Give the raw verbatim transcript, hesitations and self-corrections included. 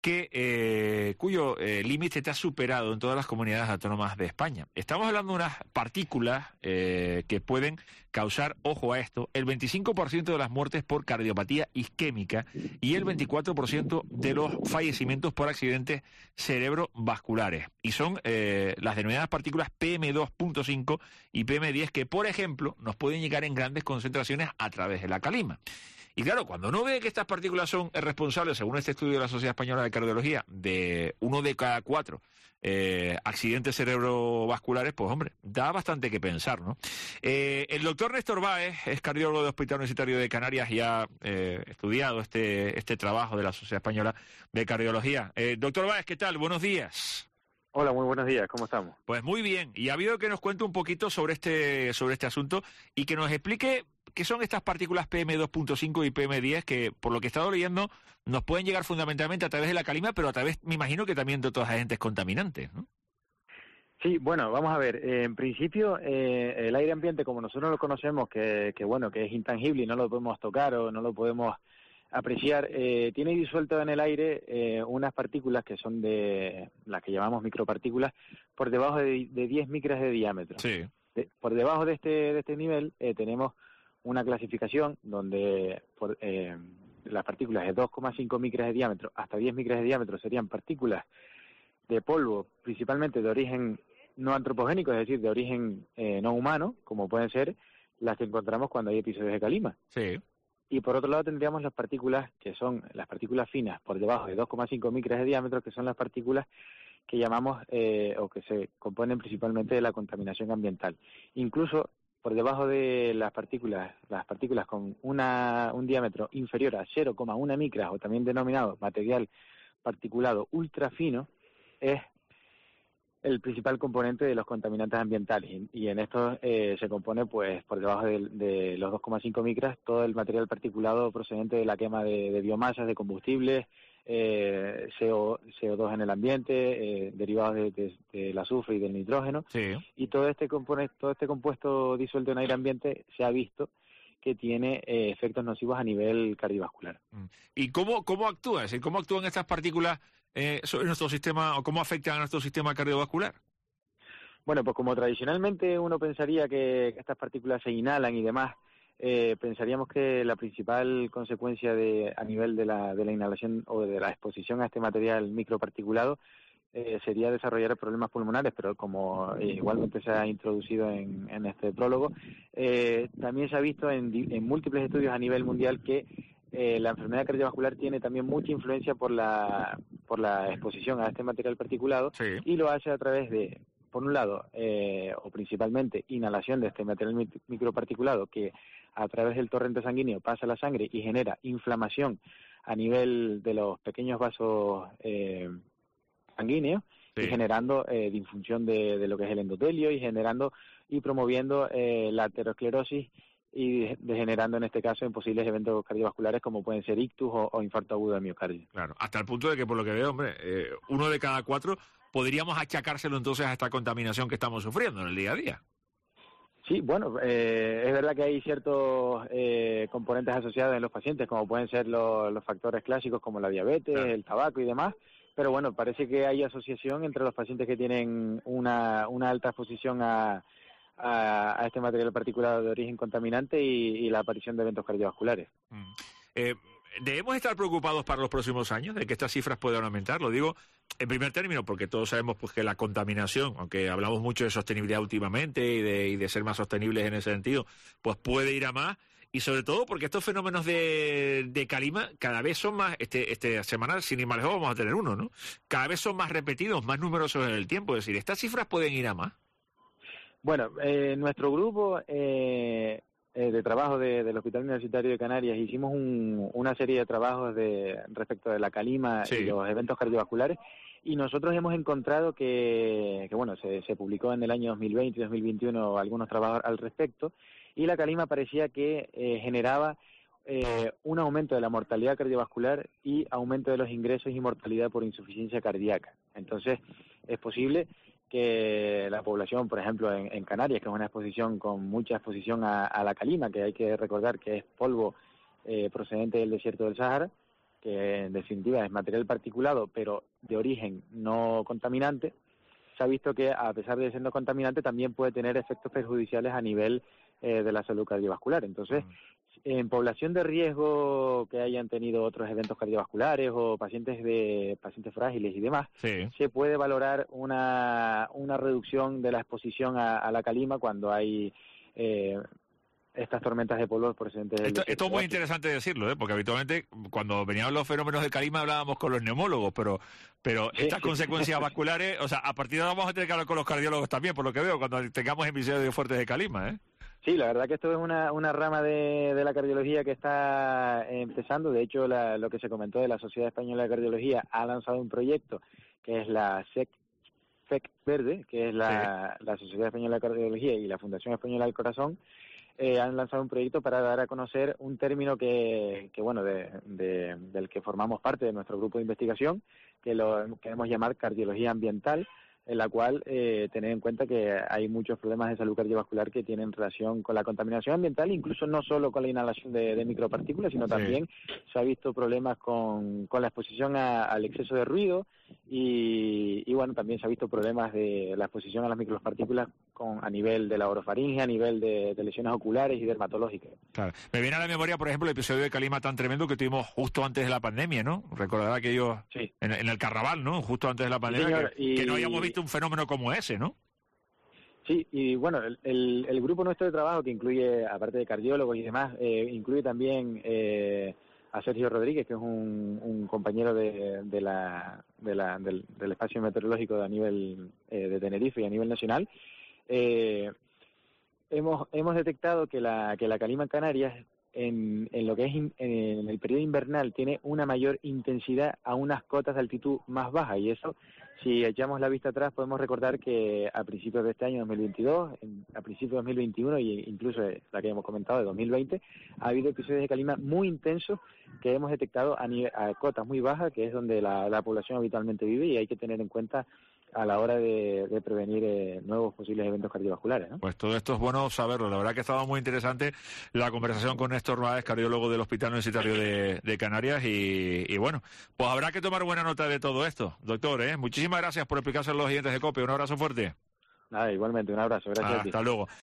que eh, cuyo eh, límite está superado en todas las comunidades autónomas de España. Estamos hablando de unas partículas eh, que pueden causar, ojo a esto, el veinticinco por ciento de las muertes por cardiopatía isquémica y el veinticuatro por ciento de los fallecimientos por accidentes cerebrovasculares. Y son eh, las denominadas partículas P M dos punto cinco y P M diez que, por ejemplo, nos pueden llegar en grandes concentraciones a través de la calima. Y claro, cuando uno ve que estas partículas son responsables, según este estudio de la Sociedad Española de Cardiología, de uno de cada cuatro eh, accidentes cerebrovasculares, pues hombre, da bastante que pensar, ¿no? Eh, el doctor Néstor Báez es cardiólogo del Hospital Universitario de Canarias y ha eh, estudiado este, este trabajo de la Sociedad Española de Cardiología. Eh, doctor Báez, ¿qué tal? Buenos días. Hola, muy buenos días, ¿cómo estamos? Pues muy bien, y ha habido que nos cuente un poquito sobre este sobre este asunto y que nos explique qué son estas partículas P M dos punto cinco y P M diez que, por lo que he estado leyendo, nos pueden llegar fundamentalmente a través de la calima, pero a través, me imagino que también de otros agentes contaminantes, ¿no? Sí, bueno, vamos a ver, eh, en principio eh, el aire ambiente, como nosotros lo conocemos, que, que bueno, que es intangible y no lo podemos tocar o no lo podemos apreciar, eh, tiene disuelto en el aire eh, unas partículas que son de las que llamamos micropartículas por debajo de, de diez micras de diámetro. Sí. De, por debajo de este de este nivel eh, tenemos una clasificación donde por, eh, las partículas de dos coma cinco micras de diámetro hasta diez micras de diámetro serían partículas de polvo, principalmente de origen no antropogénico, es decir, de origen eh, no humano, como pueden ser las que encontramos cuando hay episodios de calima. Sí. Y por otro lado tendríamos las partículas que son las partículas finas por debajo de dos coma cinco micras de diámetro, que son las partículas que llamamos eh, o que se componen principalmente de la contaminación ambiental. Incluso por debajo de las partículas, las partículas con una, un diámetro inferior a cero coma uno micras, o también denominado material particulado ultrafino, es el principal componente de los contaminantes ambientales, y, y en esto eh, se compone, pues, por debajo de, de los dos coma cinco micras, todo el material particulado procedente de la quema de, de biomasas, de combustibles, eh, C O, C O dos en el ambiente, eh, derivados de, de, del azufre y del nitrógeno, Sí. y todo este componente, todo este compuesto disuelto en aire ambiente se ha visto que tiene eh, efectos nocivos a nivel cardiovascular. ¿Y cómo, cómo actúa? Es decir, ¿cómo actúan estas partículas eh, sobre nuestro sistema, o cómo afectan a nuestro sistema cardiovascular? Bueno, pues como tradicionalmente uno pensaría que estas partículas se inhalan y demás, eh, pensaríamos que la principal consecuencia de a nivel de la, de la inhalación o de la exposición a este material microparticulado eh, sería desarrollar problemas pulmonares, pero como eh, igualmente se ha introducido en, en este prólogo, eh, también se ha visto en, en múltiples estudios a nivel mundial que eh, la enfermedad cardiovascular tiene también mucha influencia por la, por la exposición a este material particulado. Sí. Y lo hace a través de, por un lado, eh, o principalmente, inhalación de este material microparticulado que a través del torrente sanguíneo pasa a la sangre y genera inflamación a nivel de los pequeños vasos eh, sanguíneos, sí, y generando eh, disfunción de, de lo que es el endotelio y generando y promoviendo eh, la aterosclerosis y degenerando en este caso en posibles eventos cardiovasculares como pueden ser ictus o, o infarto agudo de miocardio. Claro, hasta el punto de que, por lo que veo, hombre, eh, uno de cada cuatro podríamos achacárselo entonces a esta contaminación que estamos sufriendo en el día a día. Sí, bueno, eh, es verdad que hay ciertos eh, componentes asociados en los pacientes, como pueden ser los, los factores clásicos como la diabetes, claro, el tabaco y demás, pero bueno, parece que hay asociación entre los pacientes que tienen una, una alta exposición a, a, a este material particulado de origen contaminante y, y la aparición de eventos cardiovasculares. Mm. Eh, ¿Debemos estar preocupados para los próximos años de que estas cifras puedan aumentar? Lo digo en primer término porque todos sabemos pues que la contaminación, aunque hablamos mucho de sostenibilidad últimamente y de, y de ser más sostenibles en ese sentido, pues puede ir a más, y sobre todo porque estos fenómenos de, de calima cada vez son más, este, este semana sin ir más lejos vamos a tener uno, ¿no? Cada vez son más repetidos, más numerosos en el tiempo, es decir, ¿estas cifras pueden ir a más? Bueno, eh, nuestro grupo eh, eh, de trabajo de, del Hospital Universitario de Canarias hicimos un, una serie de trabajos de respecto de la calima, sí, y los eventos cardiovasculares, y nosotros hemos encontrado que, que bueno, se, se publicó en el año dos mil veinte y dos mil veintiuno algunos trabajos al respecto, y la calima parecía que eh, generaba eh, un aumento de la mortalidad cardiovascular y aumento de los ingresos y mortalidad por insuficiencia cardíaca. Entonces, es posible que la población, por ejemplo, en, en Canarias, que es una exposición con mucha exposición a, a la calima, que hay que recordar que es polvo eh, procedente del desierto del Sáhara, que en definitiva es material particulado, pero de origen no contaminante, se ha visto que a pesar de ser no contaminante también puede tener efectos perjudiciales a nivel eh, de la salud cardiovascular. Entonces, en población de riesgo que hayan tenido otros eventos cardiovasculares o pacientes de pacientes frágiles y demás, sí. se puede valorar una, una reducción de la exposición a, a la calima cuando hay eh, estas tormentas de polvo procedentes del Esto, esto es muy interesante decirlo, ¿eh? Porque habitualmente cuando venían los fenómenos de calima hablábamos con los neumólogos, pero pero estas sí. consecuencias vasculares, o sea, a partir de ahora vamos a tener que hablar con los cardiólogos también, por lo que veo, cuando tengamos episodios fuertes de calima, ¿eh? Sí, la verdad que esto es una, una rama de, de la cardiología que está empezando. De hecho, la, lo que se comentó de la Sociedad Española de Cardiología ha lanzado un proyecto que es la S E C, S E C Verde, que es la, sí. la Sociedad Española de Cardiología y la Fundación Española del Corazón. Eh, han lanzado un proyecto para dar a conocer un término que, que bueno, de, de, del que formamos parte de nuestro grupo de investigación, que lo queremos llamar cardiología ambiental, en la cual eh, tener en cuenta que hay muchos problemas de salud cardiovascular que tienen relación con la contaminación ambiental, incluso no solo con la inhalación de, de micropartículas, sino sí. también se ha visto problemas con, con la exposición a, al exceso de ruido y, y bueno, también se ha visto problemas de la exposición a las micropartículas con, a nivel de la orofaringe, a nivel de, de lesiones oculares y dermatológicas. Claro. Me viene a la memoria, por ejemplo, el episodio de calima tan tremendo que tuvimos justo antes de la pandemia, ¿no? Recordará aquello sí. en, en el Carnaval, ¿no? Justo antes de la pandemia, sí, señor, que, y... que no habíamos visto un fenómeno como ese, ¿no? Sí, y bueno, el, el, el grupo nuestro de trabajo, que incluye, aparte de cardiólogos y demás, eh, incluye también eh, a Sergio Rodríguez, que es un, un compañero de, de la, de la, del, del espacio meteorológico a nivel eh, de Tenerife y a nivel nacional. Eh, hemos hemos detectado que la que la calima en Canarias, en, en lo que es in, en el periodo invernal, tiene una mayor intensidad a unas cotas de altitud más bajas, y eso, si echamos la vista atrás, podemos recordar que a principios de este año dos mil veintidós, en, a principios de dos mil veintiuno y incluso la que hemos comentado de dos mil veinte, ha habido episodios de calima muy intensos que hemos detectado a, nivel, a cotas muy bajas, que es donde la, la población habitualmente vive, y hay que tener en cuenta a la hora de, de prevenir eh, nuevos posibles eventos cardiovasculares, ¿no? Pues todo esto es bueno saberlo. La verdad que estaba muy interesante la conversación con Néstor Báez, cardiólogo del Hospital Universitario de, de Canarias, y, y bueno, pues habrá que tomar buena nota de todo esto, doctor, ¿eh? Muchísimas gracias por explicarse a los oyentes de COPE. Un abrazo fuerte. Nada, igualmente, un abrazo. Gracias ah, a ti. Hasta luego.